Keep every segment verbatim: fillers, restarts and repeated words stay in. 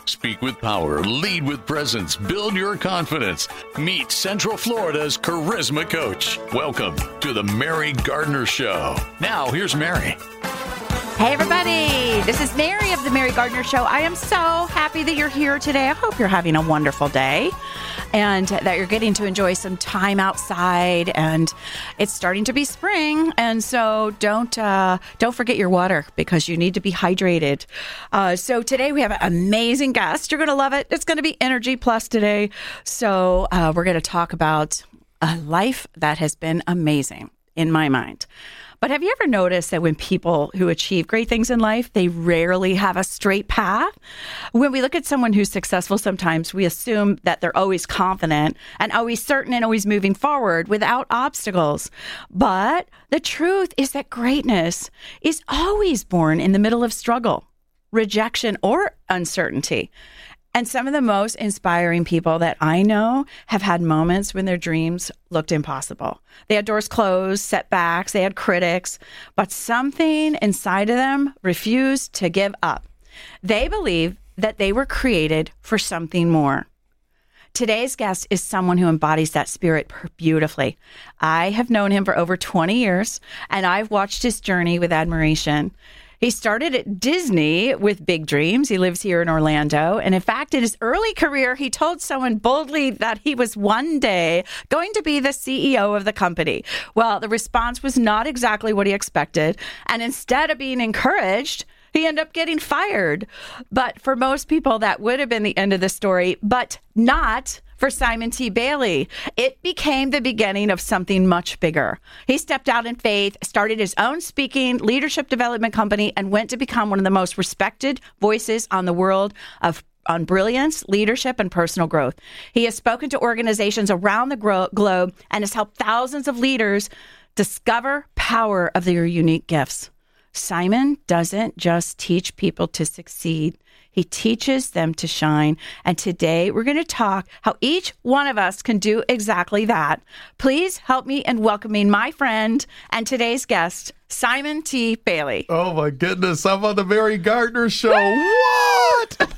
Speak with power, lead with presence, build your confidence. Meet Central Florida's charisma coach. Welcome to the Mary Gardner Show. Now, here's Mary. Hey, everybody. This is Mary of the Mary Gardner Show. I am so happy that you're here today. I hope you're having a wonderful day and that you're getting to enjoy some time outside. And it's starting to be spring. And so don't uh, don't forget your water because you need to be hydrated. Uh, so today we have an amazing guest. You're going to love it. It's going to be Energy Plus today. So uh, we're going to talk about a life that has been amazing in my mind. But have you ever noticed that when people who achieve great things in life, they rarely have a straight path? When we look at someone who's successful, sometimes we assume that they're always confident and always certain and always moving forward without obstacles. But the truth is that greatness is always born in the middle of struggle, rejection, or uncertainty. And some of the most inspiring people that I know have had moments when their dreams looked impossible. They had doors closed, setbacks, they had critics, but something inside of them refused to give up. They believe that they were created for something more. Today's guest is someone who embodies that spirit beautifully. I have known him for over twenty years, and I've watched his journey with admiration. He started at Disney with big dreams. He lives here in Orlando. And in fact, in his early career, he told someone boldly that he was one day going to be the C E O of the company. Well, the response was not exactly what he expected. And instead of being encouraged, he ended up getting fired. But for most people, that would have been the end of the story, but not for Simon T. Bailey. It became the beginning of something much bigger. He stepped out in faith, started his own speaking leadership development company, and went to become one of the most respected voices on the world of on brilliance, leadership, and personal growth. He has spoken to organizations around the gro- globe and has helped thousands of leaders discover power of their unique gifts. Simon doesn't just teach people to succeed. He teaches them to shine. And today we're going to talk how each one of us can do exactly that. Please help me in welcoming my friend and today's guest, Simon T. Bailey. Oh my goodness, I'm on the Mary Gardner Show. What?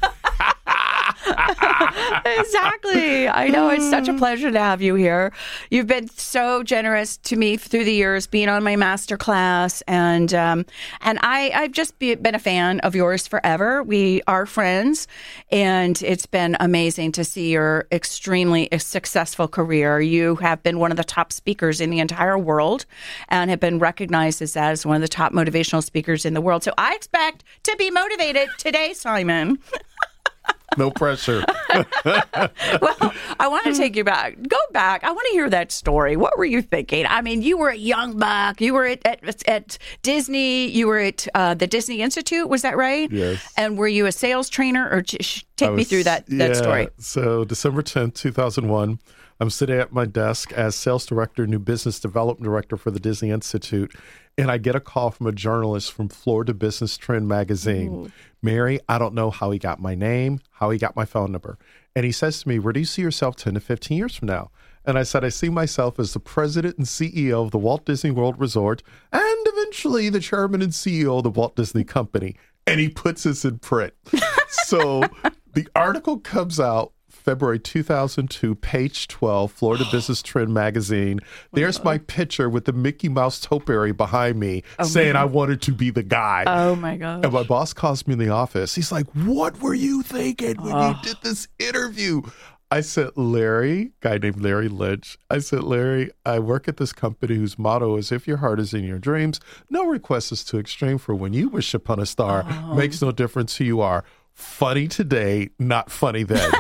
Exactly. I know. It's such a pleasure to have you here. You've been so generous to me through the years, being on my master class, and um, and I, I've just be, been a fan of yours forever. We are friends, and it's been amazing to see your extremely successful career. You have been one of the top speakers in the entire world and have been recognized as, as one of the top motivational speakers in the world. So I expect to be motivated today, Simon. No pressure. Well, I want to take you back. Go back. I want to hear that story. What were you thinking? I mean, you were a young buck. You were at at, at Disney. You were at uh, the Disney Institute. Was that right? Yes. And were you a sales trainer? Or sh- take was, me through that, that yeah, story. So December tenth, two thousand one, I'm sitting at my desk as sales director, new business development director for the Disney Institute. And I get a call from a journalist from Florida Business Trend magazine. Ooh. Mary, I don't know how he got my name, how he got my phone number. And he says to me, where do you see yourself ten to fifteen years from now? And I said, I see myself as the president and C E O of the Walt Disney World Resort and eventually the chairman and C E O of the Walt Disney Company. And he puts this in print. So the article comes out February two thousand two, page twelve, Florida Business Trend magazine. There's my picture with the Mickey Mouse topiary behind me oh, saying man. I wanted to be the guy. Oh, my gosh. And my boss calls me in the office. He's like, what were you thinking when oh. you did this interview? I said, Larry, guy named Larry Lynch. I said, Larry, I work at this company whose motto is, if your heart is in your dreams, no request is too extreme for when you wish upon a star. Oh. Makes no difference who you are. Funny today, not funny then.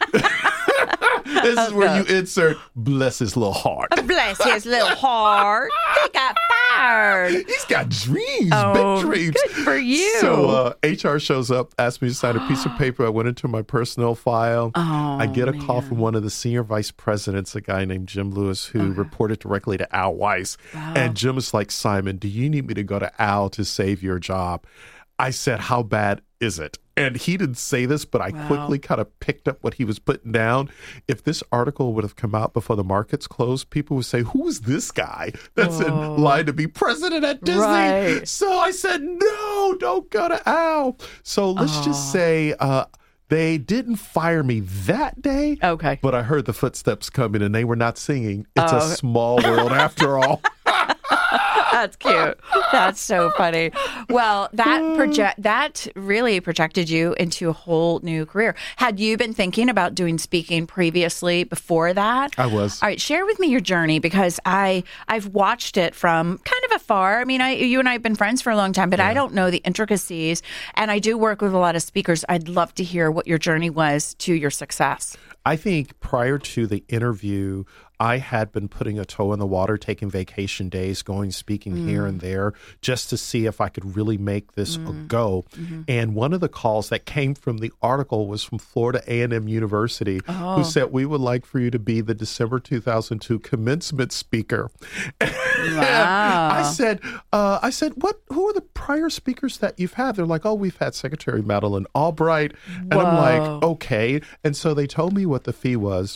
This is where you insert, bless his little heart. Bless his little heart. He got fired. He's got dreams, oh, big dreams. Good for you. So uh, H R shows up, asked me to sign a piece of paper. I went into my personnel file. Oh, I get a man. call from one of the senior vice presidents, a guy named Jim Lewis, who okay. reported directly to Al Weiss. Wow. And Jim is like, Simon, do you need me to go to Al to save your job? I said, how bad is it? And he didn't say this, but I wow. quickly kind of picked up what he was putting down. If this article would have come out before the markets closed, people would say, who is this guy that's Whoa. in line to be president at Disney? Right. So I said, no, don't go to Al. So let's oh. just say uh, They didn't fire me that day. Okay. But I heard the footsteps coming and they were not singing. It's Oh. a small world after all. That's cute. That's so funny. Well, that project that really projected you into a whole new career. Had you been thinking about doing speaking previously before that? I was. All right, share with me your journey because I I've watched it from kind of afar. I mean, I you and I have been friends for a long time, but I don't know the intricacies. And I do work with a lot of speakers. I'd love to hear what your journey was to your success. I think prior to the interview, I had been putting a toe in the water, taking vacation days, going speaking mm. here and there, just to see if I could really make this mm. a go. Mm-hmm. And one of the calls that came from the article was from Florida A and M University, oh. who said, we would like for you to be the December two thousand two commencement speaker. Wow. I said, uh, I said, what? Who are the prior speakers that you've had? They're like, oh, we've had Secretary Madeleine Albright. And Whoa. I'm like, okay. And so they told me what the fee was.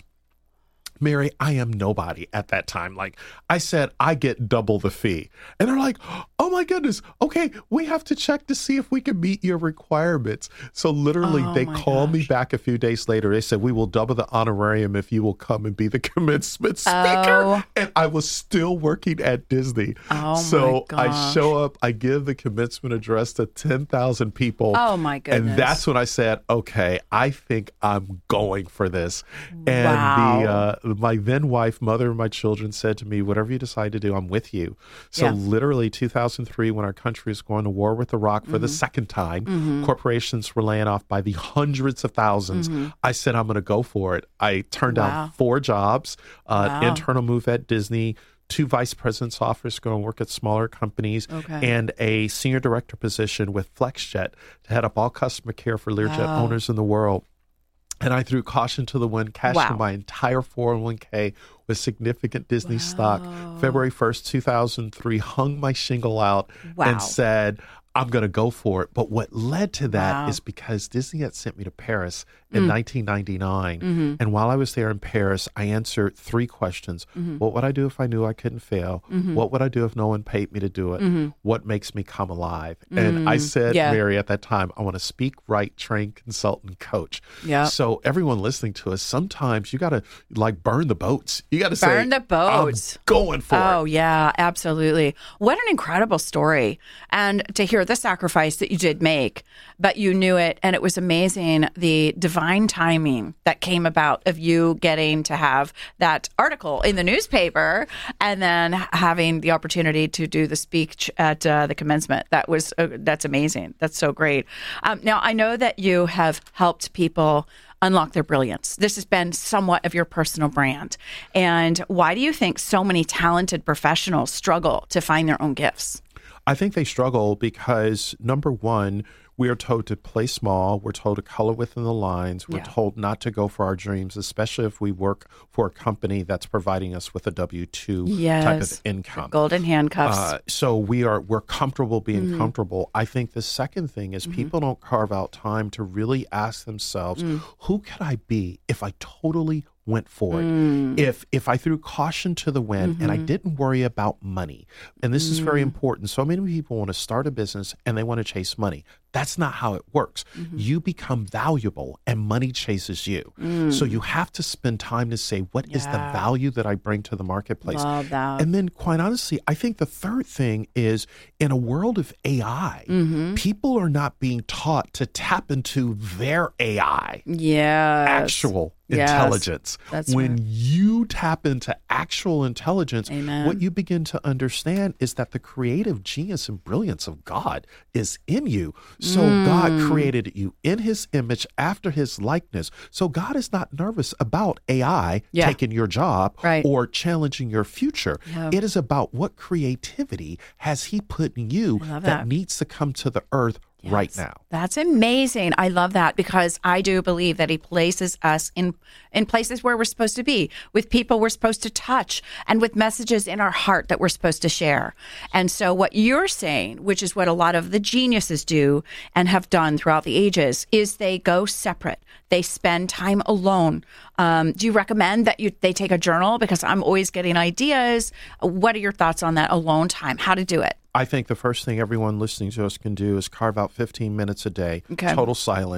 Mary, I am nobody at that time. Like I said, I get double the fee. And they're like, oh my goodness. Okay, we have to check to see if we can meet your requirements. So literally oh they called gosh. me back a few days later. They said, we will double the honorarium if you will come and be the commencement speaker. Oh. And I was still working at Disney. Oh so my gosh. I show up, I give the commencement address to ten thousand people. Oh my goodness. And that's when I said, okay, I think I'm going for this. And Wow. the, uh, my then wife, mother of my children, said to me, whatever you decide to do, I'm with you. So Yeah. literally two thousand three, when our country was going to war with Iraq for mm-hmm. the second time, mm-hmm. corporations were laying off by the hundreds of thousands. Mm-hmm. I said, I'm going to go for it. I turned Wow. down four jobs, uh, Wow. internal move at Disney, two vice president's office going to work at smaller companies, okay. and a senior director position with FlexJet to head up all customer care for Learjet Wow. owners in the world. And I threw caution to the wind, cashed Wow. in my entire four oh one k with significant Disney Wow. stock. February first, two thousand three, hung my shingle out Wow. and said, I'm going to go for it. But what led to that Wow. is because Disney had sent me to Paris in Mm. nineteen ninety-nine. Mm-hmm. And while I was there in Paris, I answered three questions. Mm-hmm. What would I do if I knew I couldn't fail? Mm-hmm. What would I do if no one paid me to do it? Mm-hmm. What makes me come alive? And I said, Yeah. Mary, at that time, I want to speak, write, train, consult, and coach. Yeah. So everyone listening to us, sometimes you got to like burn the boats. You got to say, Burn the boats. I'm going for Oh, it. yeah, absolutely. What an incredible story. And to hear the sacrifice that you did make, but you knew it. And it was amazing, the divine timing that came about of you getting to have that article in the newspaper and then having the opportunity to do the speech at uh, the commencement. That was, uh, that's amazing. That's so great. Um, now, I know that you have helped people unlock their brilliance. This has been somewhat of your personal brand. And why do you think so many talented professionals struggle to find their own gifts? I think they struggle because, number one, we are told to play small. We're told to color within the lines. We're Yeah. told not to go for our dreams, especially if we work for a company that's providing us with a W two Yes. type of income. Golden handcuffs. Uh, so we are we're comfortable being Mm-hmm. comfortable. I think the second thing is people don't carve out time to really ask themselves, Mm. who could I be if I totally went for it? Mm. If if I threw caution to the wind Mm-hmm. and I didn't worry about money, and this is Mm. very important. So many people want to start a business and they want to chase money. That's not how it works. Mm-hmm. You become valuable and money chases you. So you have to spend time to say, what is the Mm. Yeah. value that I bring to the marketplace? Love that. And then, quite honestly, I think the third thing is in a world of A I, Mm-hmm. people are not being taught to tap into their A I, Yes. actual Yes. intelligence. That's when right. you tap into actual intelligence, Amen. what you begin to understand is that the creative genius and brilliance of God is in you. So Mm. God created you in his image after his likeness. So God is not nervous about A I Yeah. taking your job Right. or challenging your future. Yeah. It is about what creativity has he put in you I love that that. needs to come to the earth right Yes. now. That's amazing. I love that because I do believe that he places us in in places where we're supposed to be, with people we're supposed to touch, and with messages in our heart that we're supposed to share. And so what you're saying, which is what a lot of the geniuses do and have done throughout the ages, is they go separate. They spend time alone. Um, do you recommend that you they take a journal? Because I'm always getting ideas. What are your thoughts on that alone time? How to do it? I think the first thing everyone listening to us can do is carve out fifteen minutes a day, Okay. total silence.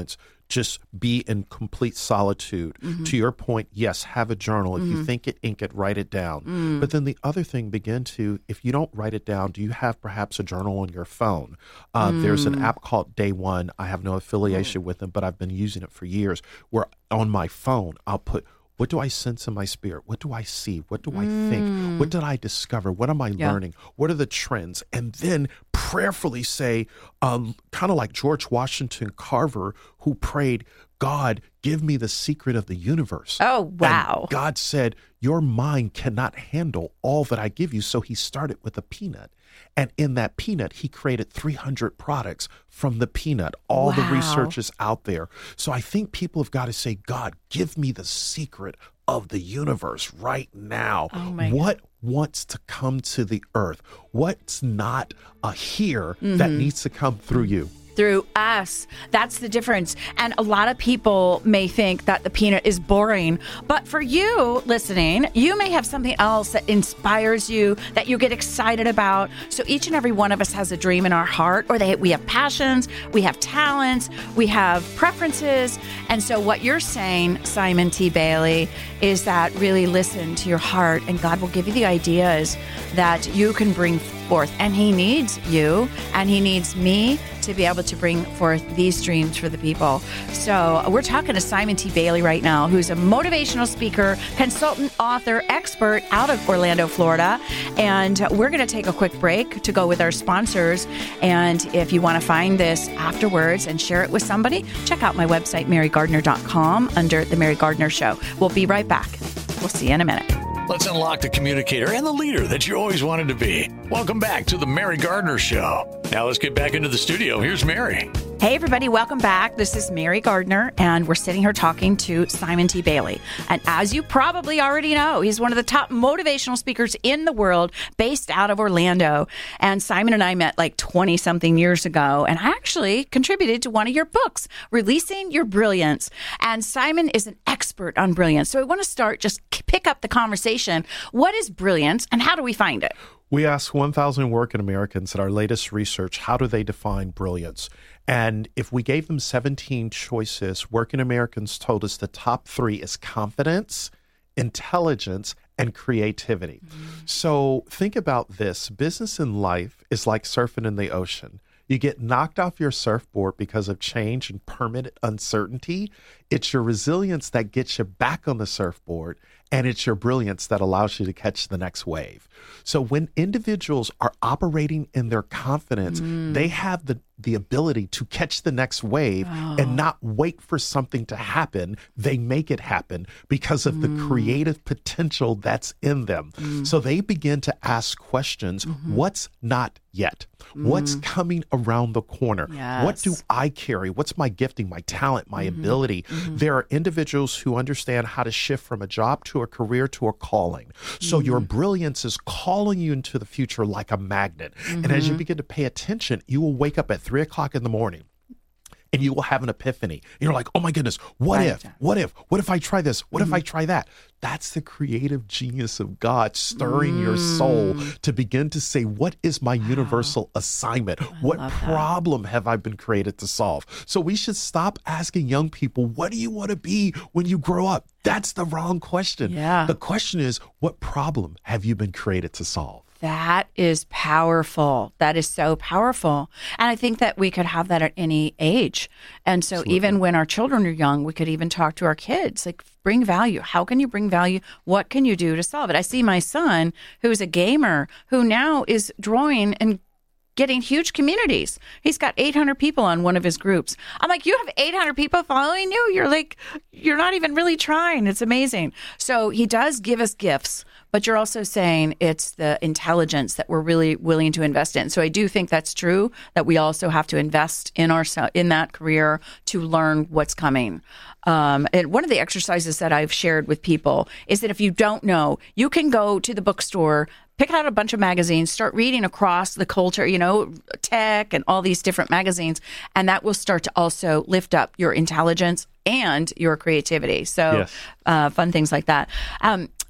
just be in complete solitude. Mm-hmm. To your point, yes, have a journal. If mm-hmm. you think it, ink it, write it down. Mm. But then the other thing, begin to, if you don't write it down, do you have perhaps a journal on your phone? Uh, mm. There's an app called Day One. I have no affiliation mm. with them, but I've been using it for years, where on my phone, I'll put, what do I sense in my spirit? What do I see? What do I mm. think? What did I discover? What am I yeah. learning? What are the trends? And then prayerfully say, um, kind of like George Washington Carver, who prayed, God, give me the secret of the universe. Oh, wow. And God said, your mind cannot handle all that I give you. So he started with a peanut. And in that peanut, he created three hundred products from the peanut. All wow. the research is out there. So I think people have got to say, God, give me the secret of the universe right now. Oh my what God. wants to come to the earth? What's not a here mm-hmm. that needs to come through you? Through us. That's the difference. And a lot of people may think that the peanut is boring, but for you listening, you may have something else that inspires you, that you get excited about. So each and every one of us has a dream in our heart, or they, we have passions, we have talents, we have preferences. And so what you're saying, Simon T. Bailey, is that really listen to your heart, and God will give you the ideas that you can bring forth. And he needs you, and he needs me to be able to bring forth these dreams for the people. So we're talking to Simon T. Bailey right now, who's a motivational speaker, consultant, author, expert out of Orlando, Florida. And we're going to take a quick break to go with our sponsors. And if you want to find this afterwards and share it with somebody, check out my website, mary gardner dot com, under The Mary Gardner Show. We'll be right back. We'll see you in a minute. Let's unlock the communicator and the leader that you always wanted to be. Welcome back to the Mary Gardner Show. Now let's get back into the studio. Here's Mary. Hey, everybody. Welcome back. This is Mary Gardner, and we're sitting here talking to Simon T. Bailey. And as you probably already know, he's one of the top motivational speakers in the world, based out of Orlando. And Simon and I met like twenty-something years ago, and I actually contributed to one of your books, Releasing Your Brilliance. And Simon is an expert on brilliance. So I want to start, just pick up the conversation. What is brilliance, and how do we find it? We asked one thousand working Americans in our latest research, how do they define brilliance? And if we gave them seventeen choices, working Americans told us the top three is confidence, intelligence, and creativity. Mm-hmm. So think about this. Business in life is like surfing in the ocean. You get knocked off your surfboard because of change and permanent uncertainty. It's your resilience that gets you back on the surfboard, and it's your brilliance that allows you to catch the next wave. So when individuals are operating in their confidence, mm. they have the, the ability to catch the next wave oh. and not wait for something to happen. They make it happen because of mm. the creative potential that's in them. Mm. So they begin to ask questions, mm-hmm. what's not yet? Mm. What's coming around the corner? Yes. What do I carry? What's my gifting, my talent, my mm-hmm. ability? Mm-hmm. There are individuals who understand how to shift from a job to a career to a calling. So mm-hmm. your brilliance is calling you into the future like a magnet. Mm-hmm. And as you begin to pay attention, you will wake up at three o'clock in the morning and you will have an epiphany. And you're like, oh my goodness, what right. if, what if, what if I try this? What mm-hmm. if I try that? That's the creative genius of God stirring mm. your soul to begin to say, what is my wow. universal assignment? I what problem that. have I been created to solve? So we should stop asking young people, what do you want to be when you grow up? That's the wrong question. Yeah. The question is, what problem have you been created to solve? That is powerful. That is so powerful. And I think that we could have that at any age. And so Absolutely. Even when our children are young, we could even talk to our kids, like, bring value. How can you bring value? What can you do to solve it? I see my son, who's a gamer, who now is drawing and getting huge communities. He's got eight hundred people on one of his groups. I'm like, you have eight hundred people following you? You're like, you're not even really trying. It's amazing. So he does give us gifts, but you're also saying it's the intelligence that we're really willing to invest in. So I do think that's true, that we also have to invest in our, in that career to learn what's coming. Um, and one of the exercises that I've shared with people is that if you don't know, you can go to the bookstore, pick out a bunch of magazines, start reading across the culture, you know, tech and all these different magazines, and that will start to also lift up your intelligence and your creativity. So yes. uh, fun things like that. Um,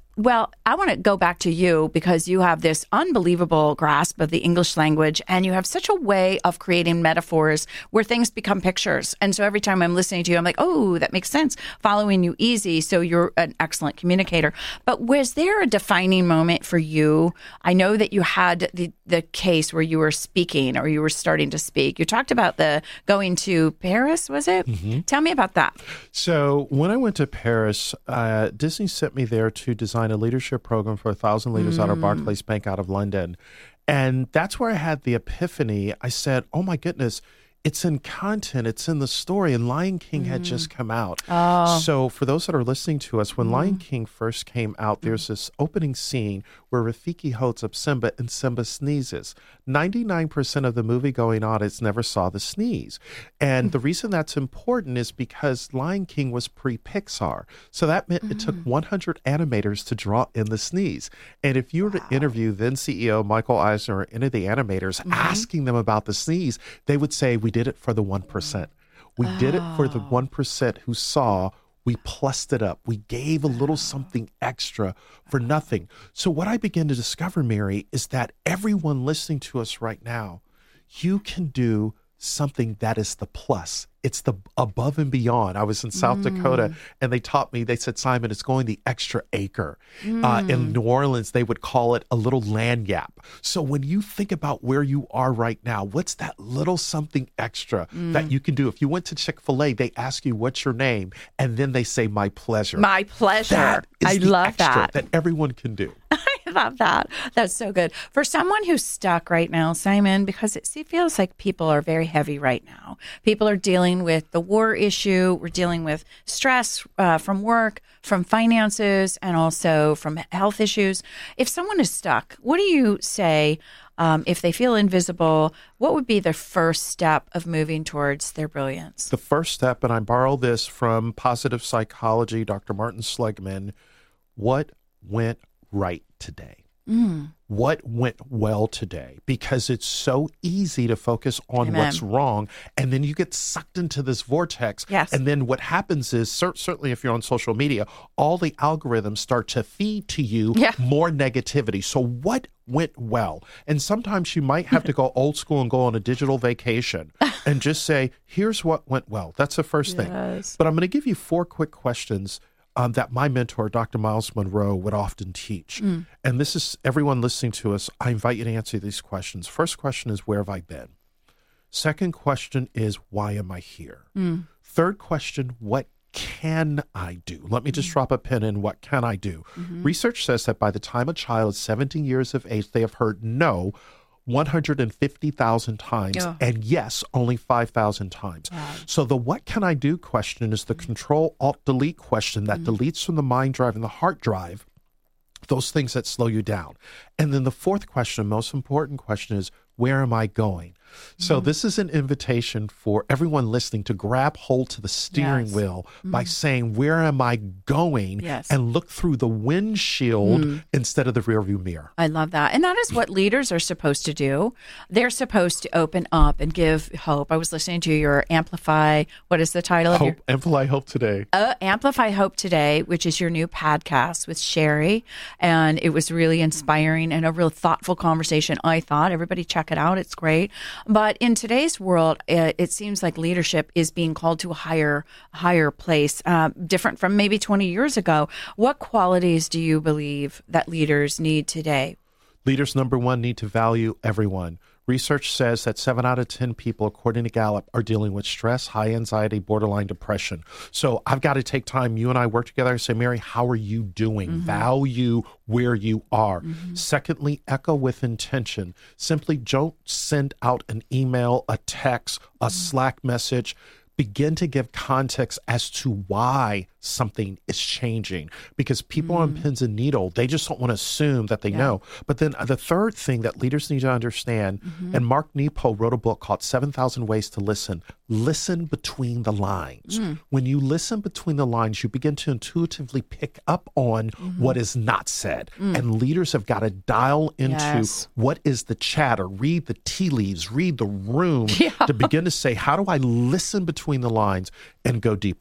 Well, I want to go back to you because you have this unbelievable grasp of the English language and you have such a way of creating metaphors where things become pictures. And so every time I'm listening to you, I'm like, oh, that makes sense. Following you easy. So you're an excellent communicator. But was there a defining moment for you? I know that you had the, the case where you were speaking or you were starting to speak. You talked about the going to Paris, was it? Mm-hmm. Tell me about that. So when I went to Paris, uh, Disney sent me there to design a leadership program for a thousand leaders mm. out of Barclays Bank out of London. And that's where I had the epiphany. I said, oh my goodness, it's in content, it's in the story. And Lion King mm. had just come out. Oh. So for those that are listening to us, when mm. Lion King first came out, there's this opening scene where Rafiki holds up Simba and Simba sneezes. ninety-nine percent of the movie going audience never saw the sneeze. And the reason that's important is because Lion King was pre-Pixar. So that meant mm. it took one hundred animators to draw in the sneeze. And if you were wow. to interview then C E O Michael Eisner or any of the animators mm-hmm. asking them about the sneeze, they would say, we did it for the one percent. We oh. did it for the one percent who saw. We plussed it up. We gave a little something extra for nothing. So what I began to discover, Mary, is that everyone listening to us right now, you can do something that is the plus. It's the above and beyond. I was in South mm. Dakota and they taught me, they said, Simon, it's going the extra acre. Mm. Uh, in New Orleans, they would call it a little lanyard. So when you think about where you are right now, what's that little something extra mm. that you can do? If you went to Chick-fil-A, they ask you, what's your name? And then they say, my pleasure. My pleasure. That is I the love extra that. that everyone can do. I love that. That's so good. For someone who's stuck right now, Simon, because it feels like people are very heavy right now. People are dealing with the war issue. We're dealing with stress uh, from work, from finances, and also from health issues. If someone is stuck, what do you say um, if they feel invisible? What would be the first step of moving towards their brilliance? The first step, and I borrow this from positive psychology, Doctor Martin Seligman, what went right today? Mm. What went well today? Because it's so easy to focus on Amen. What's wrong. And then you get sucked into this vortex. Yes. And then what happens is, certainly if you're on social media, all the algorithms start to feed to you yeah. more negativity. So what went well? And sometimes you might have to go old school and go on a digital vacation and just say, here's what went well. That's the first yes. thing. But I'm going to give you four quick questions Um, that my mentor, Doctor Miles Monroe, would often teach. Mm. And this is everyone listening to us. I invite you to answer these questions. First question is, where have I been? Second question is, why am I here? Mm. Third question, what can I do? Let me just mm. drop a pin in what can I do? Mm-hmm. Research says that by the time a child is seventeen years of age, they have heard no one hundred fifty thousand times, oh. and yes, only five thousand times. Wow. So the what can I do question is the control alt delete question that mm-hmm. deletes from the mind drive and the heart drive those things that slow you down. And then the fourth question, most important question, is where am I going? So mm-hmm. this is an invitation for everyone listening to grab hold to the steering yes. wheel mm-hmm. by saying, where am I going? Yes. And look through the windshield mm. instead of the rearview mirror. I love that. And that is what leaders are supposed to do. They're supposed to open up and give hope. I was listening to your Amplify, what is the title Hope, of your? Amplify Hope Today. Uh, Amplify Hope Today, which is your new podcast with Sherry. And it was really inspiring and a real thoughtful conversation, I thought. Everybody check it out. It's great. But in today's world, it, it seems like leadership is being called to a higher, higher place, uh, different from maybe twenty years ago. What qualities do you believe that leaders need today? Leaders, number one, need to value everyone. Research says that seven out of ten people, according to Gallup, are dealing with stress, high anxiety, borderline depression. So I've got to take time. You and I work together and say, Mary, how are you doing? Mm-hmm. Value where you are. Mm-hmm. Secondly, echo with intention. Simply don't send out an email, a text, a mm-hmm. Slack message. Begin to give context as to why something is changing, because people mm. on pins and needles, they just don't want to assume that they yeah. know. But then the third thing that leaders need to understand, mm-hmm. and Mark Nepo wrote a book called seven thousand Ways to Listen. Listen between the lines. Mm. When you listen between the lines, you begin to intuitively pick up on mm-hmm. what is not said. Mm. And leaders have got to dial into yes. what is the chatter, read the tea leaves, read the room yeah. to begin to say, how do I listen between the lines and go deeper?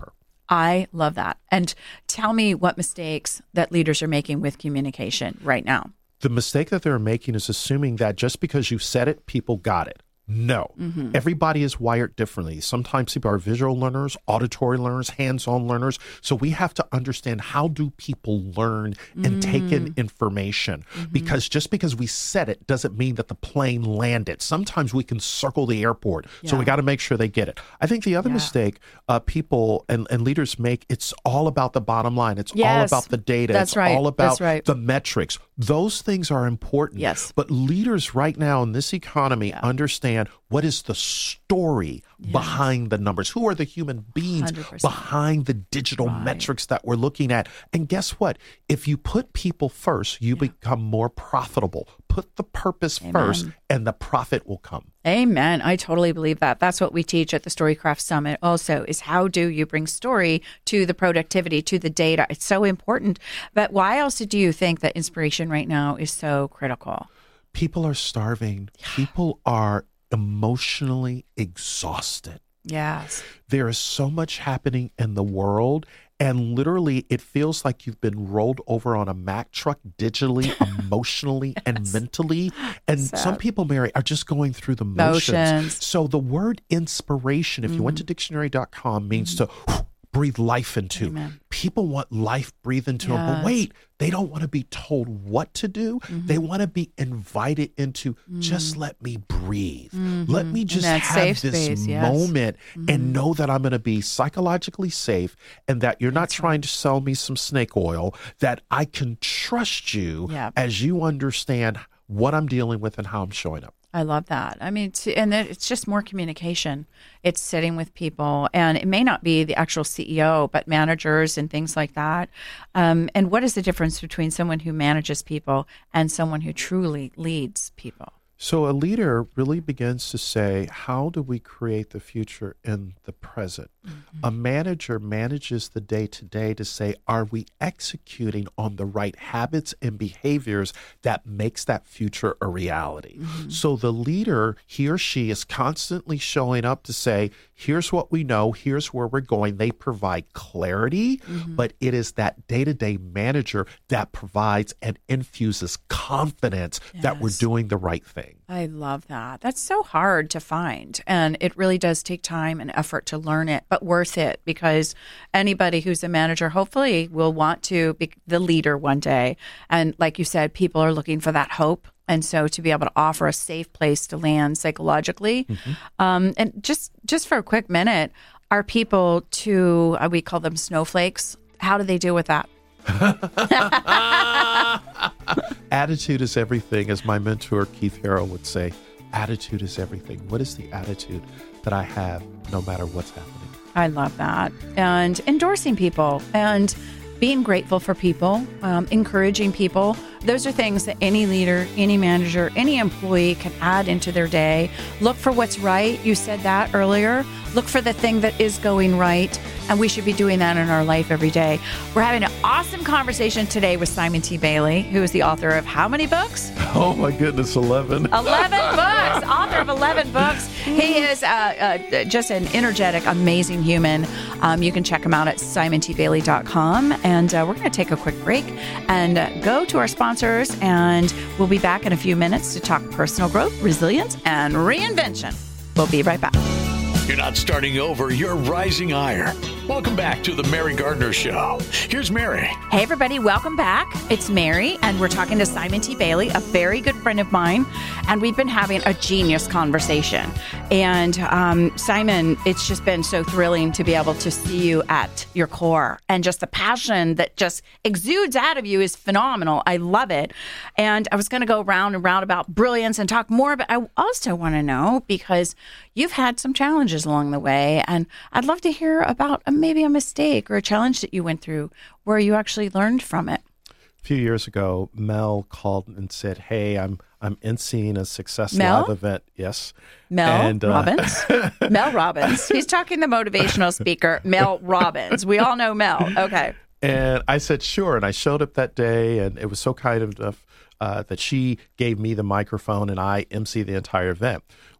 I love that. And tell me what mistakes that leaders are making with communication right now. The mistake that they're making is assuming that just because you said it, people got it. No. Mm-hmm. Everybody is wired differently. Sometimes people are visual learners, auditory learners, hands-on learners. So we have to understand, how do people learn and mm-hmm. take in information? Mm-hmm. Because just because we said it doesn't mean that the plane landed. Sometimes we can circle the airport. Yeah. So we got to make sure they get it. I think the other yeah. mistake uh, people and, and leaders make, it's all about the bottom line. It's yes. all about the data. That's it's right. all about That's right. the metrics. Those things are important. Yes. But leaders right now in this economy yeah. understand what is the story yes. behind the numbers? Who are the human beings one hundred percent behind the digital right. metrics that we're looking at? And guess what? If you put people first, you yeah. become more profitable. Put the purpose Amen. First, and the profit will come. Amen. I totally believe that. That's what we teach at the Storycraft Summit also, is how do you bring story to the productivity, to the data? It's so important. But why else do you think that inspiration right now is so critical? People are starving. Yeah. People are emotionally exhausted. Yes. There is so much happening in the world, and literally it feels like you've been rolled over on a Mack truck digitally, emotionally, yes. and mentally. And so, some people, Mary, are just going through the motions. motions. So the word inspiration, if mm-hmm. you went to dictionary dot com, means mm-hmm. to breathe life into. Amen. People want life breathed into yes. them. But wait, they don't want to be told what to do. Mm-hmm. They want to be invited into, mm-hmm. just let me breathe. Mm-hmm. Let me just have this space, moment yes. mm-hmm. and know that I'm going to be psychologically safe, and that you're not That's trying right. to sell me some snake oil, that I can trust you yep. as you understand what I'm dealing with and how I'm showing up. I love that. I mean, to, and it's just more communication. It's sitting with people, and it may not be the actual C E O, but managers and things like that. Um, and what is the difference between someone who manages people and someone who truly leads people? So a leader really begins to say, how do we create the future in the present? Mm-hmm. A manager manages the day-to-day to say, are we executing on the right habits and behaviors that makes that future a reality? Mm-hmm. So the leader, he or she, is constantly showing up to say, here's what we know, here's where we're going. They provide clarity, mm-hmm. but it is that day-to-day manager that provides and infuses confidence yes. that we're doing the right thing. I love that. That's so hard to find. And it really does take time and effort to learn it, but worth it, because anybody who's a manager hopefully will want to be the leader one day. And like you said, people are looking for that hope. And so to be able to offer a safe place to land psychologically. Mm-hmm. Um, and just, just for a quick minute, are people to, uh, we call them snowflakes. How do they deal with that? Attitude is everything, as my mentor Keith Harrell would say. Attitude is everything. What is the attitude that I have no matter what's happening? I love that. And endorsing people and being grateful for people, um, encouraging people. Those are things that any leader, any manager, any employee can add into their day. Look for what's right. You said that earlier. Look for the thing that is going right. And we should be doing that in our life every day. We're having an awesome conversation today with Simon T. Bailey, who is the author of how many books? Oh, my goodness, eleven. eleven books. Author of eleven books. He is uh, uh, just an energetic, amazing human. Um, you can check him out at simon t bailey dot com. And uh, we're going to take a quick break and uh, go to our sponsors. And we'll be back in a few minutes to talk personal growth, resilience, and reinvention. We'll be right back. You're not starting over, you're rising higher. Welcome back to the Mary Gardner Show. Here's Mary. Hey, everybody. Welcome back. It's Mary, and we're talking to Simon T. Bailey, a very good friend of mine, and we've been having a genius conversation. And um, Simon, it's just been so thrilling to be able to see you at your core, and just the passion that just exudes out of you is phenomenal. I love it. And I was going to go round and round about brilliance and talk more, but I also want to know, because you've had some challenges along the way, and I'd love to hear about a, maybe a mistake or a challenge that you went through where you actually learned from it. A few years ago, Mel called and said, hey, I'm I'm emceeing a Success Mel? Live event. Yes. Mel and, uh, Robbins? Mel Robbins. He's talking the motivational speaker, Mel Robbins. We all know Mel. Okay. And I said, sure. And I showed up that day, and it was so kind of uh, that she gave me the microphone and I emceed the entire event.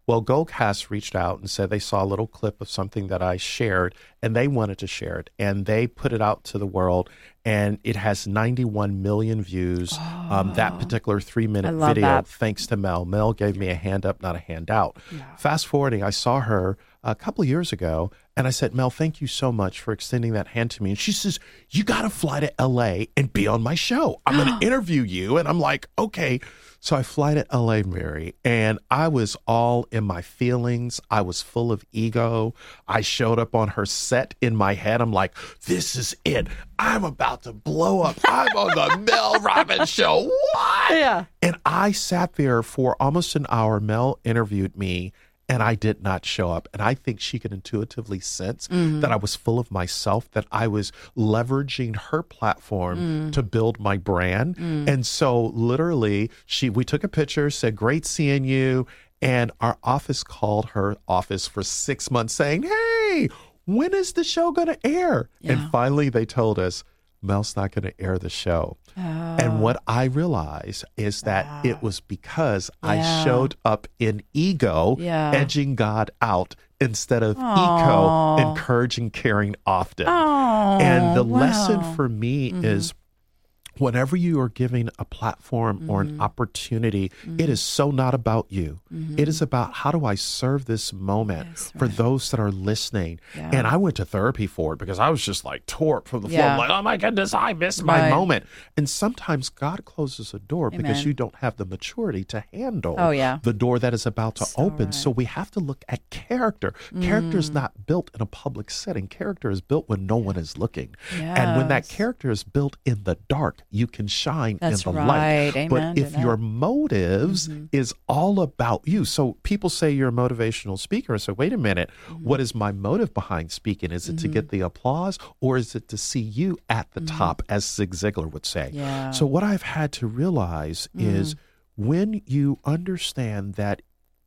Well, Goldcast reached out and said they saw a little clip of something that I shared, and they wanted to share it, and they put it out to the world, and it has ninety-one million views. Oh, um, that particular three-minute video, that. thanks to Mel. Mel gave me a hand up, not a handout. Yeah. Fast forwarding, I saw her a couple of years ago, and I said, Mel, thank you so much for extending that hand to me. And she says, you got to fly to L A and be on my show. I'm going to interview you. And I'm like, okay. So I fly to L A, Mary, and I was all in my feelings. I was full of ego. I showed up on her set in my head. I'm like, this is it. I'm about to blow up. I'm on the Mel Robbins show. What? Yeah. And I sat there for almost an hour. Mel interviewed me, and I did not show up. And I think she could intuitively sense mm-hmm. that I was full of myself, that I was leveraging her platform mm. to build my brand. Mm. And so literally, she we took a picture, said, great seeing you. And our office called her office for six months saying, hey, when is the show going to air? Yeah. And finally, they told us, Mel's not going to air the show. Oh. And what I realized is that wow. it was because yeah. I showed up in ego, yeah. edging God out instead of Aww. eco, encouraging, caring often. Aww. And the wow. lesson for me mm-hmm. is whenever you are giving a platform mm-hmm. or an opportunity, mm-hmm. it is so not about you. Mm-hmm. It is about how do I serve this moment yes, for right. those that are listening. Yeah. And I went to therapy for it because I was just like tore from the floor. Yeah. I'm like, oh my goodness, I missed my right. moment. And sometimes God closes a door Amen. because you don't have the maturity to handle oh, yeah. the door that is about to so open. Right. So we have to look at character. Mm. Character is not built in a public setting. Character is built when no one is looking. Yes. And when that character is built in the dark, you can shine That's in the right. light. Amen but if your motives mm-hmm. is all about you, so people say you're a motivational speaker. So wait a minute, mm-hmm. what is my motive behind speaking? Is it mm-hmm. to get the applause, or is it to see you at the mm-hmm. top, as Zig Ziglar would say? Yeah. So what I've had to realize mm-hmm. is when you understand that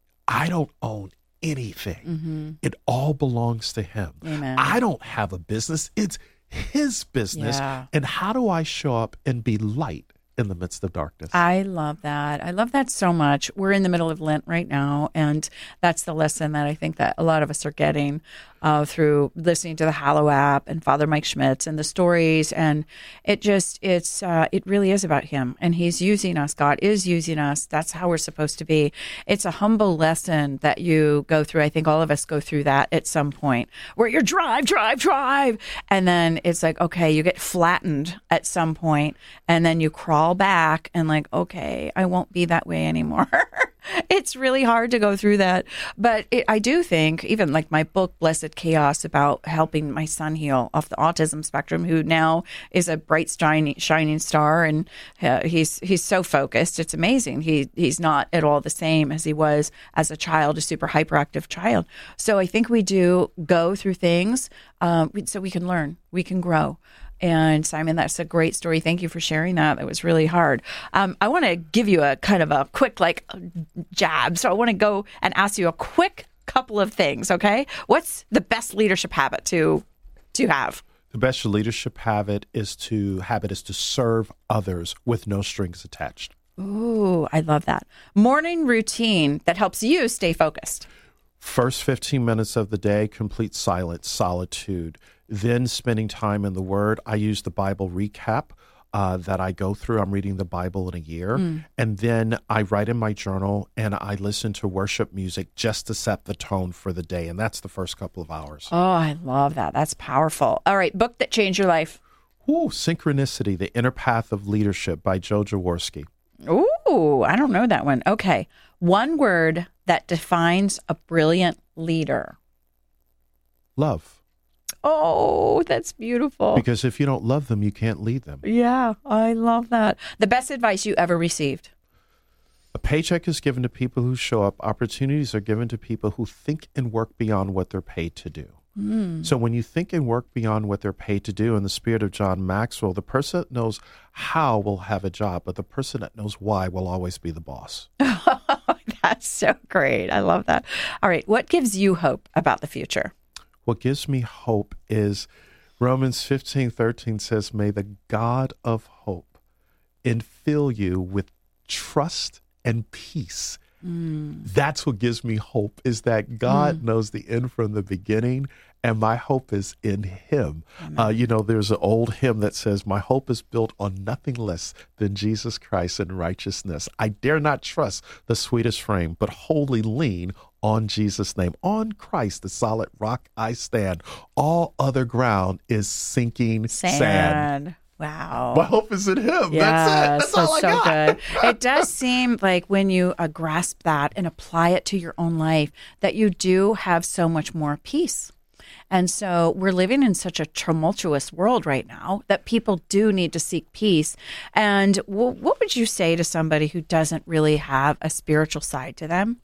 I don't own anything, mm-hmm. it all belongs to him. Amen. I don't have a business. It's his business. Yeah. And how do I show up and be light in the midst of darkness? I love that. I love that so much. We're in the middle of Lent right now, and that's the lesson that I think that a lot of us are getting uh, through listening to the Hallow app and Father Mike Schmitz and the stories. And it just, it's, uh, it really is about him, and he's using us. God is using us. That's how we're supposed to be. It's a humble lesson that you go through. I think all of us go through that at some point where you're drive, drive, drive. And then it's like, okay, you get flattened at some point, and then you crawl back and like, okay, I won't be that way anymore. It's really hard to go through that. But it, I do think, even like my book, Blessed Chaos, about helping my son heal off the autism spectrum, who now is a bright, shining, shining star. And uh, he's he's so focused. It's amazing. He He's not at all the same as he was as a child, a super hyperactive child. So I think we do go through things um, so we can learn, we can grow. And Simon, that's a great story. Thank you for sharing that. That was really hard. Um, I want to give you a kind of a quick like jab. So I want to go and ask you a quick couple of things. Okay, what's the best leadership habit to to have? The best leadership habit is to habit is to serve others with no strings attached. Ooh, I love that. Morning routine that helps you stay focused. First fifteen minutes of the day, complete silence, solitude. Then spending time in the Word. I use the Bible recap uh, that I go through. I'm reading the Bible in a year. Mm. And then I write in my journal and I listen to worship music just to set the tone for the day. And that's the first couple of hours. Oh, I love that. That's powerful. All right. Book that changed your life. Ooh, Synchronicity, The Inner Path of Leadership by Joe Jaworski. Ooh, I don't know that one. Okay. One word that defines a brilliant leader. Love. Oh, that's beautiful. Because if you don't love them, you can't lead them. Yeah, I love that. The best advice you ever received? A paycheck is given to people who show up. Opportunities are given to people who think and work beyond what they're paid to do. Mm. So when you think and work beyond what they're paid to do, in the spirit of John Maxwell, the person that knows how will have a job, but the person that knows why will always be the boss. That's so great. I love that. All right. What gives you hope about the future? What gives me hope is Romans fifteen thirteen says, may the God of hope infill you with trust and peace Mm. That's what gives me hope, is that God mm. knows the end from the beginning, and my hope is in him. Uh, you know, there's an old hymn that says, my hope is built on nothing less than Jesus Christ and righteousness. I dare not trust the sweetest frame, but wholly lean on Jesus' name. On Christ, the solid rock I stand. All other ground is sinking sand. sand. Wow. My hope is in him. Yes, that's it. That's, that's all I so got. good. It does seem like when you uh, grasp that and apply it to your own life, that you do have so much more peace. And so we're living in such a tumultuous world right now that people do need to seek peace. And w- what would you say to somebody who doesn't really have a spiritual side to them?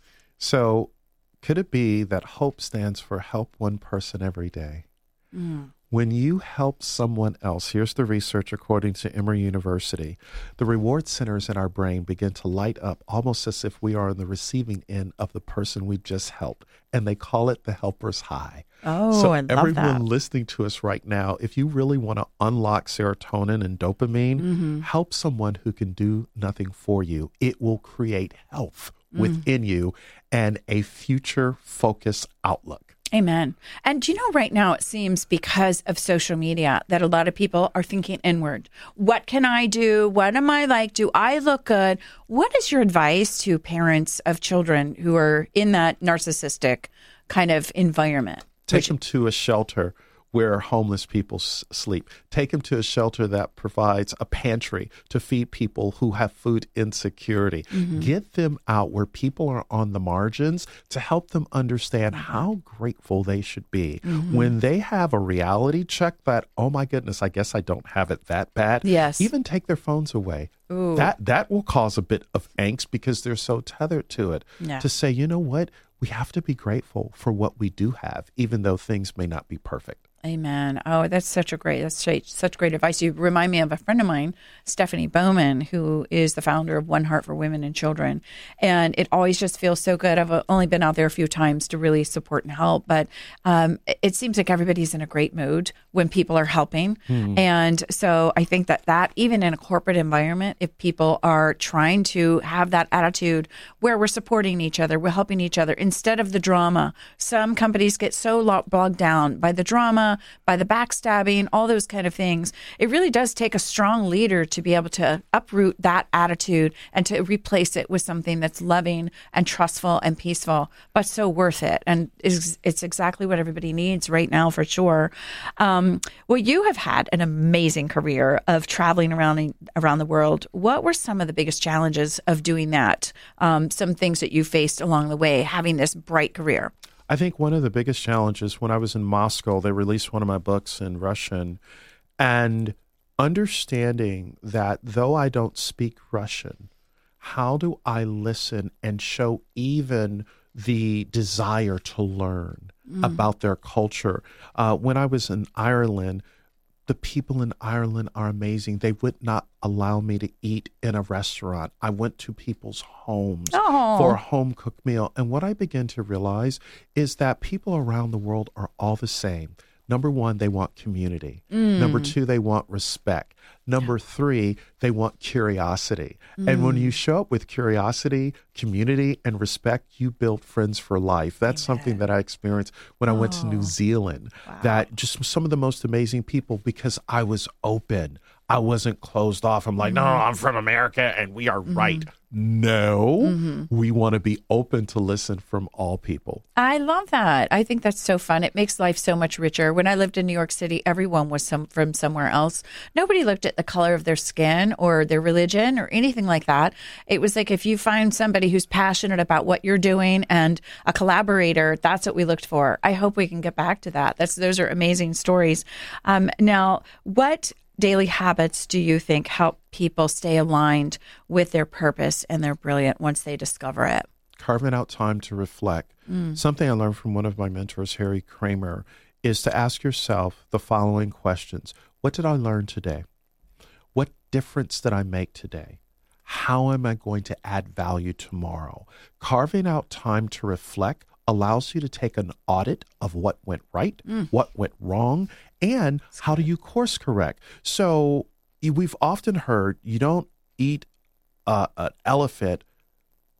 So could it be that hope stands for help one person every day? Mm. When you help someone else, here's the research according to Emory University, the reward centers in our brain begin to light up almost as if we are on the receiving end of the person we just helped. And they call it the helper's high. Oh, so I love everyone that. listening to us right now, if you really want to unlock serotonin and dopamine, mm-hmm. help someone who can do nothing for you. It will create health mm. within you and a future-focused outlook. Amen. And do you know, right now it seems because of social media that a lot of people are thinking inward. What can I do? What am I like? Do I look good? What is your advice to parents of children who are in that narcissistic kind of environment? Take Which, them to a shelter where homeless people s- sleep. Take them to a shelter that provides a pantry to feed people who have food insecurity. Mm-hmm. Get them out where people are on the margins to help them understand how grateful they should be. Mm-hmm. When they have a reality check that, oh my goodness, I guess I don't have it that bad. Yes. Even take their phones away. Ooh. That that will cause a bit of angst because they're so tethered to it. Yeah. To say, you know what? We have to be grateful for what we do have, even though things may not be perfect. Amen. Oh, that's such a great, that's such great advice. You remind me of a friend of mine, Stephanie Bowman, who is the founder of One Heart for Women and Children. And it always just feels so good. I've only been out there a few times to really support and help, but um, it seems like everybody's in a great mood when people are helping. Hmm. And so I think that that, even in a corporate environment, if people are trying to have that attitude where we're supporting each other, we're helping each other instead of the drama. Some companies get so bogged down by the drama, by the backstabbing, all those kind of things. It really does take a strong leader to be able to uproot that attitude and to replace it with something that's loving and trustful and peaceful, but so worth it. And it's, it's exactly what everybody needs right now, for sure. Um, well, you have had an amazing career of traveling around around the world. What were some of the biggest challenges of doing that? Um, some things that you faced along the way, having this bright career? I think one of the biggest challenges when I was in Moscow, they released one of my books in Russian, and understanding that though I don't speak Russian, how do I listen and show even the desire to learn mm. about their culture? Uh, when I was in Ireland, the people in Ireland are amazing. They would not allow me to eat in a restaurant. I went to people's homes oh. for a home-cooked meal. And what I began to realize is that people around the world are all the same. Number one, they want community. Mm. Number two, they want respect. Number three, they want curiosity. Mm. And when you show up with curiosity, community, and respect, you build friends for life. That's Amen. Something that I experienced when oh. I went to New Zealand. Wow. That just some of the most amazing people, because I was open. I wasn't closed off. I'm like, mm. no, I'm from America and we are mm. right. No, mm-hmm. we want to be open to listen from all people. I love that. I think that's so fun. It makes life so much richer. When I lived in New York City, everyone was some, from somewhere else. Nobody looked at the color of their skin or their religion or anything like that. It was like, if you find somebody who's passionate about what you're doing and a collaborator, that's what we looked for. I hope we can get back to that. That's Those are amazing stories. Um, now, what daily habits do you think help people stay aligned with their purpose and their brilliant once they discover it? Carving out time to reflect. Mm. Something I learned from one of my mentors, Harry Kramer, is to ask yourself the following questions. What did I learn today? What difference did I make today? How am I going to add value tomorrow? Carving out time to reflect allows you to take an audit of what went right, mm. what went wrong, and how do you course correct. So we've often heard you don't eat uh, an elephant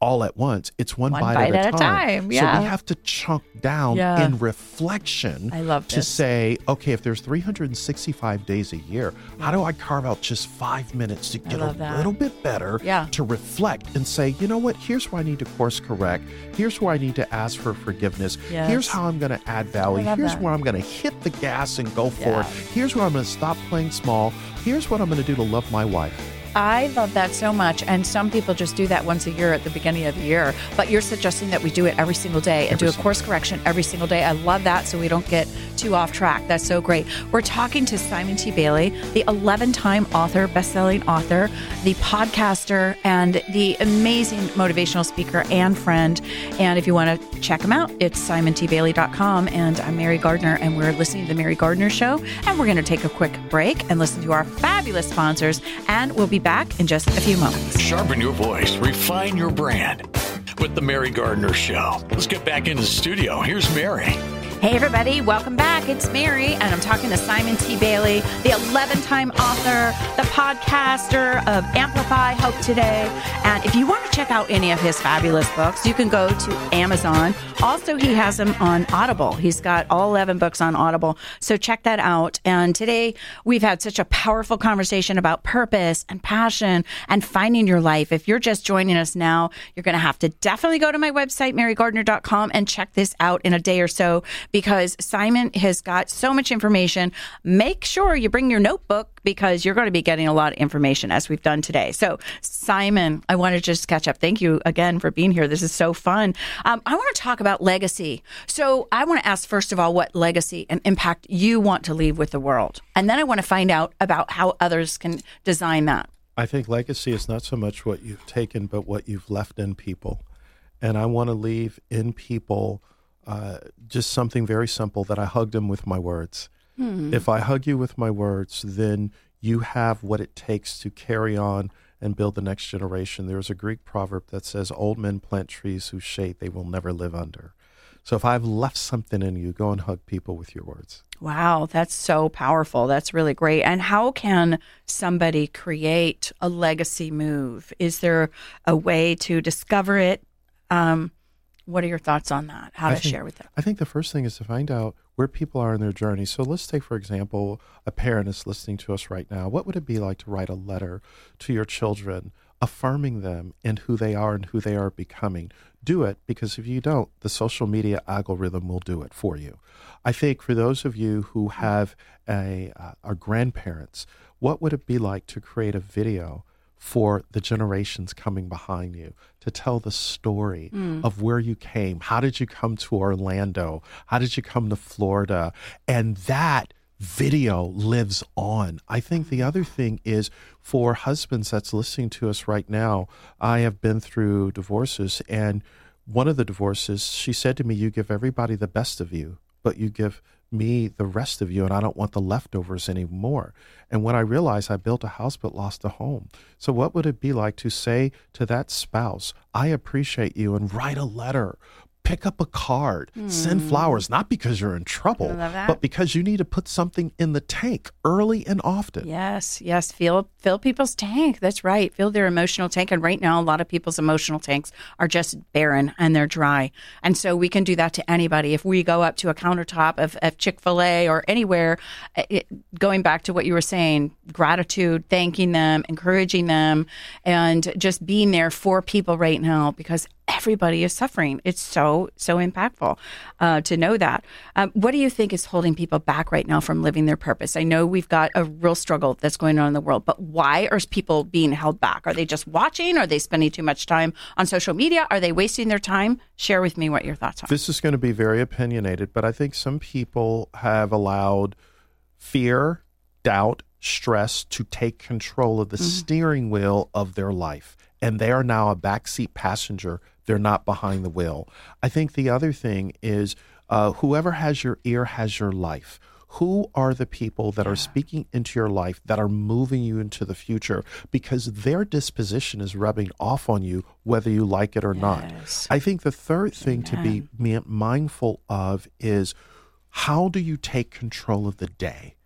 all at once. It's one, One bite, bite at, at a a time. time, yeah. So we have to chunk down Yeah. in reflection I love to this. say, okay, if there's three hundred sixty-five days a year, how do I carve out just five minutes to get a love that. little bit better, Yeah. to reflect and say, you know what, here's where I need to course correct. Here's where I need to ask for forgiveness. Yes. Here's how I'm going to add value. I love Here's that. where I'm going to hit the gas and go Yeah. forward. Here's where I'm going to stop playing small. Here's what I'm going to do to love my wife. I love that so much. And some people just do that once a year at the beginning of the year. But you're suggesting that we do it every single day and Every do a single course correction every single day. I love that so we don't get too off track. That's so great. We're talking to Simon T. Bailey, the eleven-time author, best-selling author, the podcaster, and the amazing motivational speaker and friend. And if you want to check him out, it's simon t bailey dot com. And I'm Mary Gardner, and we're listening to The Mary Gardner Show. And we're going to take a quick break and listen to our fabulous sponsors. And we'll be back in just a few moments. Sharpen your voice, refine your brand with The Mary Gardner Show. Let's get back into the studio. Here's Mary. Hey, everybody. Welcome back. It's Mary, and I'm talking to Simon T. Bailey, the eleven-time author, the podcaster of Amplify Hope Today. And if you want to check out any of his fabulous books, you can go to Amazon. Also, he has them on Audible. He's got all eleven books on Audible. So check that out. And today, we've had such a powerful conversation about purpose and passion and finding your life. If you're just joining us now, you're going to have to definitely go to my website, mary gardner dot com, and check this out in a day or so, because Simon has got so much information. Make sure you bring your notebook, because you're going to be getting a lot of information as we've done today. So, Simon, I want to just catch up. Thank you again for being here. This is so fun. Um, I want to talk about legacy. So I want to ask, first of all, what legacy and impact you want to leave with the world. And then I want to find out about how others can design that. I think legacy is not so much what you've taken, but what you've left in people. And I want to leave in people uh, just something very simple, that I hugged them with my words. Hmm. If I hug you with my words, then you have what it takes to carry on and build the next generation. There's a Greek proverb that says, old men plant trees whose shade they will never live under. So if I've left something in you, go and hug people with your words. Wow, that's so powerful. That's really great. And how can somebody create a legacy move? Is there a way to discover it? Um, what are your thoughts on that? How to I think, share with them? I think the first thing is to find out where people are in their journey. So let's take, for example, a parent is listening to us right now. What would it be like to write a letter to your children, affirming them in who they are and who they are becoming? Do it, because if you don't, the social media algorithm will do it for you. I think for those of you who have a uh, are grandparents, what would it be like to create a video for the generations coming behind you, to tell the story mm. of where you came? How did you come to Orlando? How did you come to Florida? And that video lives on. I think the other thing is, for husbands that's listening to us right now, I have been through divorces, and one of the divorces, she said to me, you give everybody the best of you, but you give me the rest of you, and I don't want the leftovers anymore. And when I realized, I built a house but lost a home. So what would it be like to say to that spouse, I appreciate you, and write a letter, pick up a card, mm. send flowers, not because you're in trouble, but because you need to put something in the tank early and often. Yes, yes. Fill, fill people's tank. That's right. Fill their emotional tank. And right now, a lot of people's emotional tanks are just barren and they're dry. And so we can do that to anybody. If we go up to a countertop of, of Chick-fil-A or anywhere, it, going back to what you were saying, gratitude, thanking them, encouraging them, and just being there for people right now, because everybody is suffering. It's so, so impactful uh, to know that. Um, what do you think is holding people back right now from living their purpose? I know we've got a real struggle that's going on in the world, but why are people being held back? Are they just watching? Are they spending too much time on social media? Are they wasting their time? Share with me what your thoughts are. This is going to be very opinionated, but I think some people have allowed fear, doubt, stress to take control of the mm-hmm. steering wheel of their life. And they are now a backseat passenger. They're not behind the wheel. I think the other thing is uh, whoever has your ear has your life. Who are the people that yeah. are speaking into your life, that are moving you into the future? Because their disposition is rubbing off on you, whether you like it or yes. not. I think the third thing Amen. to be mindful of is, how do you take control of the day?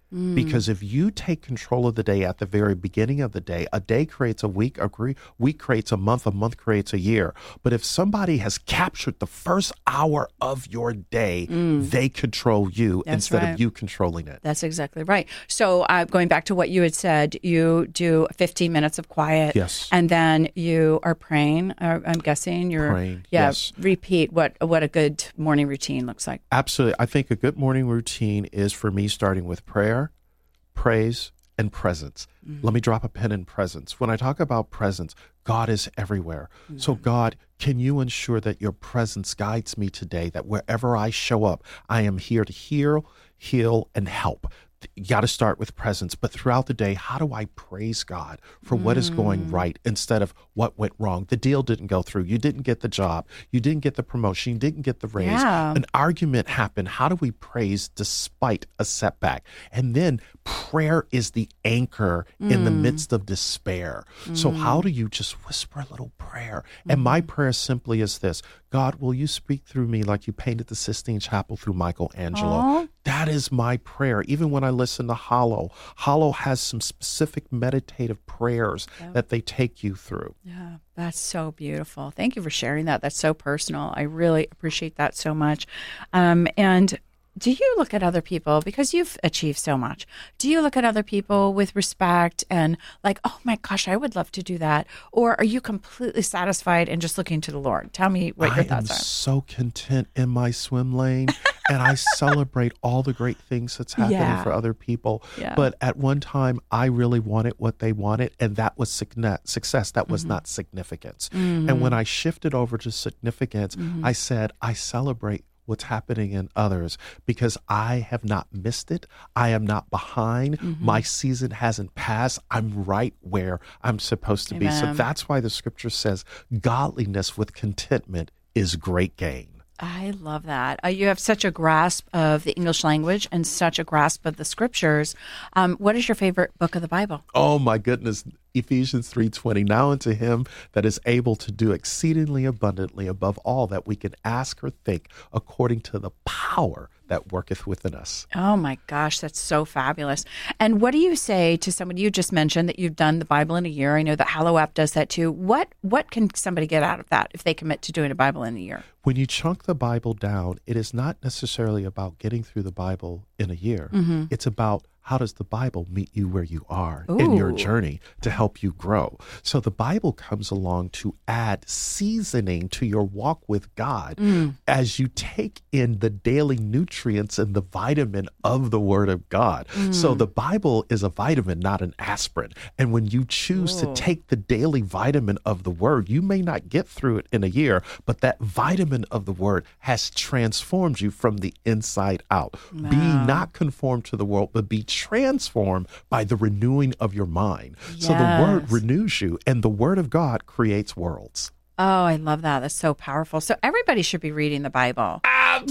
Mm. Because if you take control of the day at the very beginning of the day, a day creates a week, a week creates a month, a month creates a year. But if somebody has captured the first hour of your day, mm. they control you That's instead right. of you controlling it. That's exactly right. So uh, going back to what you had said, you do fifteen minutes of quiet. Yes. And then you are praying. Uh, I'm guessing you're praying. Yeah. Yes. Repeat what what a good morning routine looks like. Absolutely. I think a good morning routine is for me starting with prayer, praise, and presence. Mm-hmm. Let me drop a pin in presence. When I talk about presence, God is everywhere. Mm-hmm. So God, can you ensure that your presence guides me today, that wherever I show up, I am here to heal, heal, and help. You got to start with presence. But throughout the day, how do I praise God for what mm. is going right instead of what went wrong? The deal didn't go through. You didn't get the job. You didn't get the promotion. You didn't get the raise. Yeah. An argument happened. How do we praise despite a setback? And then prayer is the anchor mm. in the midst of despair. Mm. So how do you just whisper a little prayer? Mm. And my prayer simply is this: God, will you speak through me like you painted the Sistine Chapel through Michelangelo? Aww. That is my prayer. Even when I listen to Hollow, Hollow has some specific meditative prayers yep. that they take you through. Yeah, that's so beautiful. Thank you for sharing that. That's so personal. I really appreciate that so much. Um, and do you look at other people, because you've achieved so much, do you look at other people with respect and like, oh my gosh, I would love to do that? Or are you completely satisfied and just looking to the Lord? Tell me what your I thoughts am are. So content in my swim lane. And I celebrate all the great things that's happening yeah. for other people. Yeah. But at one time, I really wanted what they wanted, and that was success. That was mm-hmm. not significance. Mm-hmm. And when I shifted over to significance, mm-hmm. I said, I celebrate what's happening in others because I have not missed it. I am not behind. Mm-hmm. My season hasn't passed. I'm right where I'm supposed to Amen. Be. So that's why the scripture says godliness with contentment is great gain. I love that. Uh, you have such a grasp of the English language and such a grasp of the scriptures. Um, what is your favorite book of the Bible? Oh, my goodness. Ephesians three twenty. Now unto him that is able to do exceedingly abundantly above all that we can ask or think, according to the power that worketh within us. Oh my gosh, that's so fabulous. And what do you say to somebody, you just mentioned that you've done the Bible in a year. I know that Hallow app does that too. What what can somebody get out of that if they commit to doing a Bible in a year? When you chunk the Bible down, it is not necessarily about getting through the Bible in a year. Mm-hmm. It's about how does the Bible meet you where you are Ooh. In your journey to help you grow? So the Bible comes along to add seasoning to your walk with God mm. as you take in the daily nutrients and the vitamin of the Word of God. Mm. So the Bible is a vitamin, not an aspirin. And when you choose Ooh. To take the daily vitamin of the Word, you may not get through it in a year, but that vitamin of the Word has transformed you from the inside out. Wow. Be not conformed to the world, but be transformed by the renewing of your mind. Yes. So the Word renews you, and the Word of God creates worlds. Oh, I love that. That's so powerful. So everybody should be reading the Bible.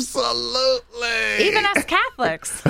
Absolutely. Even us Catholics.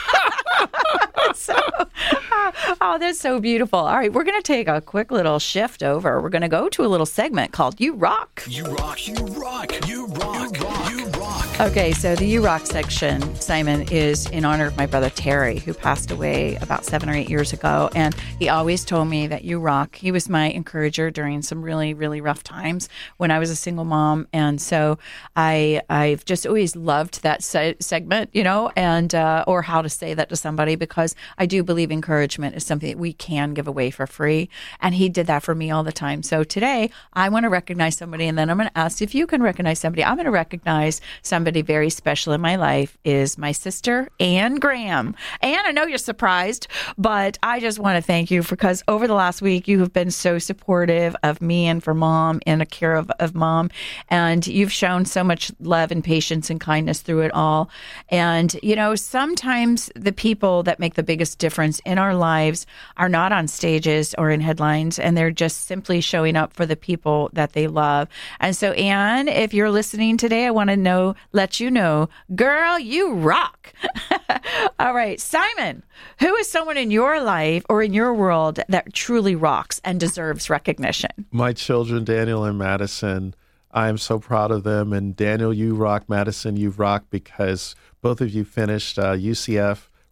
so, oh, that's so beautiful. All right, we're going to take a quick little shift over. We're going to go to a little segment called You Rock. You rock, you rock, you rock, you rock, you rock. Okay, so the You Rock section, Simon, is in honor of my brother Terry, who passed away about seven or eight years ago. And he always told me that you rock. He was my encourager during some really, really rough times when I was a single mom. And so I, I've just always loved that se- segment, you know, and uh, or how to say that to somebody, because I do believe encouragement is something that we can give away for free. And he did that for me all the time. So today I want to recognize somebody, and then I'm going to ask if you can recognize somebody. I'm going to recognize somebody very special in my life is my sister, Ann Graham. Ann, I know you're surprised, but I just want to thank you because over the last week, you have been so supportive of me and for mom and a care of, of mom. And you've shown so much love and patience and kindness through it all. And, you know, sometimes the people that make the biggest difference in our lives are not on stages or in headlines, and they're just simply showing up for the people that they love. And so, Ann, if you're listening today, I want to know, let you know, girl, you rock. All right, Simon, who is someone in your life or in your world that truly rocks and deserves recognition? My children, Daniel and Madison. I am so proud of them. And Daniel, you rock. Madison, you rock, because both of you finished uh, U C F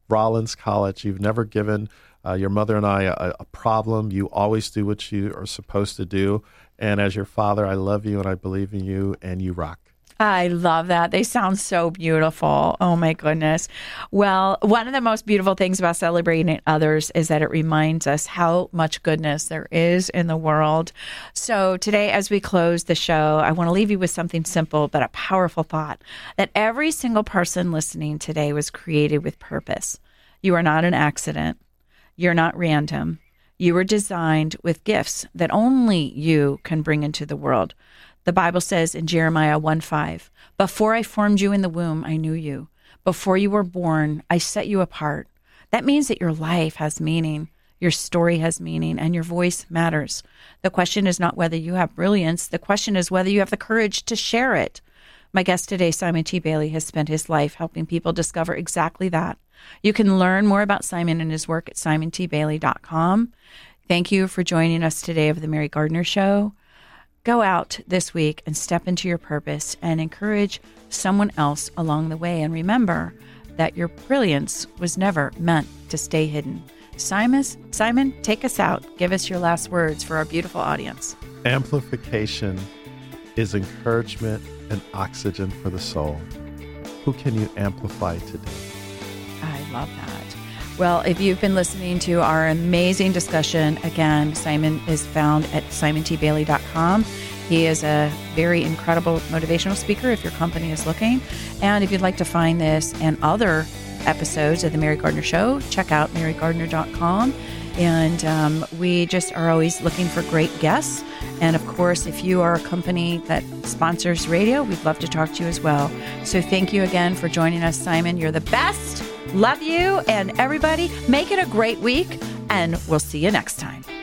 Rollins College. You've never given uh, your mother and I a, a problem. You always do what you are supposed to do. And as your father, I love you and I believe in you, and you rock. I love that. They sound so beautiful. Oh, my goodness. Well, one of the most beautiful things about celebrating others is that it reminds us how much goodness there is in the world. So today, as we close the show, I want to leave you with something simple but a powerful thought, that every single person listening today was created with purpose. You are not an accident. You're not random. You were designed with gifts that only you can bring into the world. The Bible says in Jeremiah one five, before I formed you in the womb, I knew you. Before you were born, I set you apart. That means that your life has meaning, your story has meaning, and your voice matters. The question is not whether you have brilliance. The question is whether you have the courage to share it. My guest today, Simon T. Bailey, has spent his life helping people discover exactly that. You can learn more about Simon and his work at simon t bailey dot com. Thank you for joining us today of the Mary Gardner Show. Go out this week and step into your purpose and encourage someone else along the way. And remember that your brilliance was never meant to stay hidden. Simon, Simon, take us out. Give us your last words for our beautiful audience. Amplification is encouragement and oxygen for the soul. Who can you amplify today? I love that. Well, if you've been listening to our amazing discussion, again, Simon is found at simon t bailey dot com. He is a very incredible motivational speaker if your company is looking. And if you'd like to find this and other episodes of The Mary Gardner Show, check out mary gardner dot com. And um, we just are always looking for great guests. And of course, if you are a company that sponsors radio, we'd love to talk to you as well. So thank you again for joining us, Simon. You're the best. Love you. And everybody, make it a great week. And we'll see you next time.